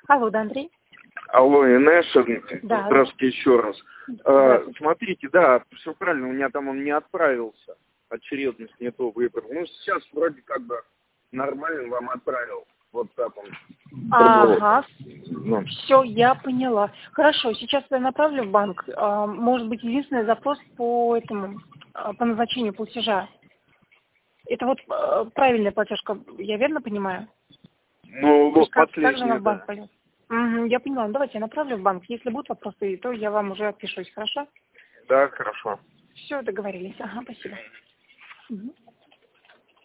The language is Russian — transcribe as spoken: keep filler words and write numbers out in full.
Алло, да, Андрей? Алло, Инесса, да. Здравствуйте еще раз. Здравствуйте. А, смотрите, да, все правильно, у меня там он не отправился, очередность не то выбрал. Ну, сейчас вроде как бы нормально вам отправил. Вот так он. Ага, Ну. все, я поняла. Хорошо, сейчас я направлю в банк. А, может быть, единственный запрос по этому, а, по назначению платежа. Это вот а, правильная платежка, я верно понимаю? Ну, вот Как, также она последний, в банк да. пойдет. Угу, я поняла. Ну, давайте я направлю в банк. Если будут вопросы, то я вам уже отпишусь, хорошо? Да, хорошо. Все, договорились. Ага, спасибо. Угу.